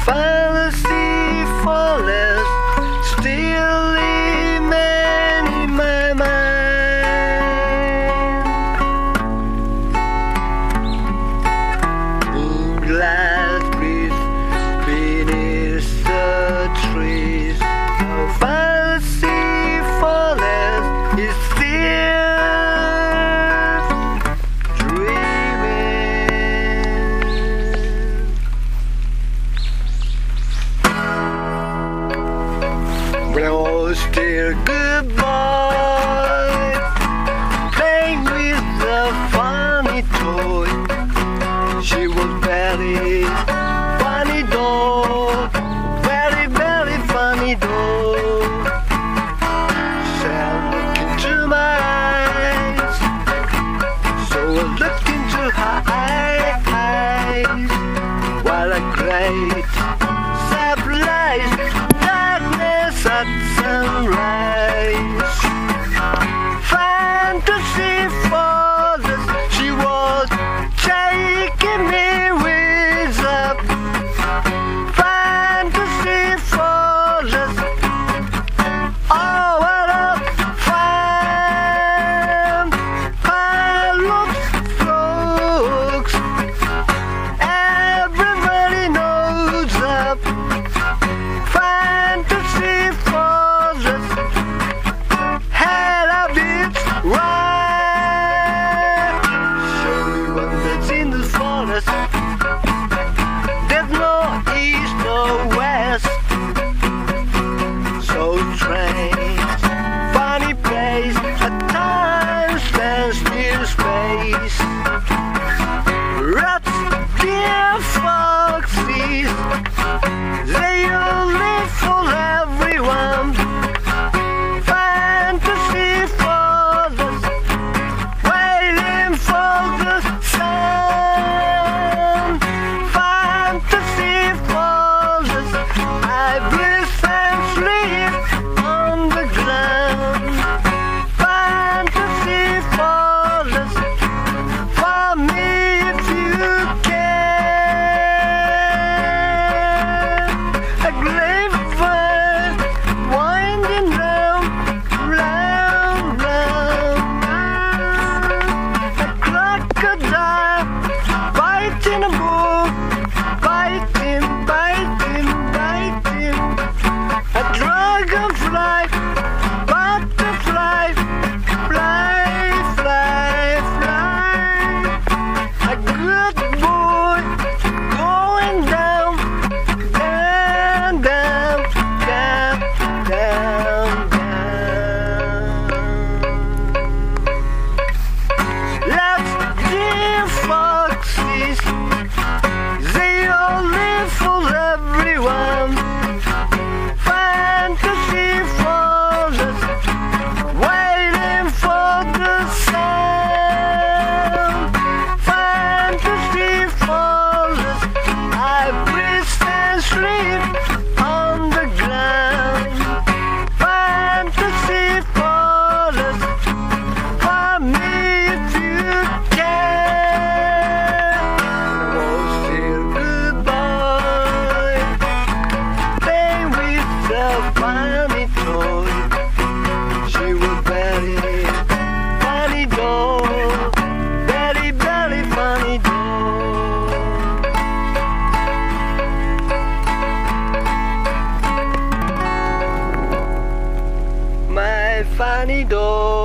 fantasy flawless, still remain in my mind. Moonlight breeze beneath the trees, our fantasy flawless is still dreaming. When I was still a good boy, playing with a funny toy. She was very funny doll, very, very funny doll. She said, look into my eyes. So I looked into her eyes, while a great surprise, darkness at sunrise. Fantasy flawless, she was taking me with her. Fantasy flawless, oh what a fine looks. Everybody knows her. Fantasy flawless, head of it right. Show me one that's in the forest. There's no east or west. So strange, funny place, at times stands still space. Rats, deer, foxes, they all live for everyone. Fantasy flawless, waiting for the sun. Fantasy flawless, I breathe and sleep on the ground. Fantasy flawless, for me if you can. A grapevine winding round, round, round. A crocodile biting a book, biting, biting, biting. A dragonfly, butterfly, fly, fly, fly. A good boy going down, down, down, down, down, down. Lots dear foxes, they all live for everyone. Fantasy flawless, waiting for the sun. Fantasy flawless, I breathe and sleep on the ground. Fantasy flawless, for me if you can. I was still a good boy, playing with the funny toy. She was very funny doll, very, very funny doll. My funny doll.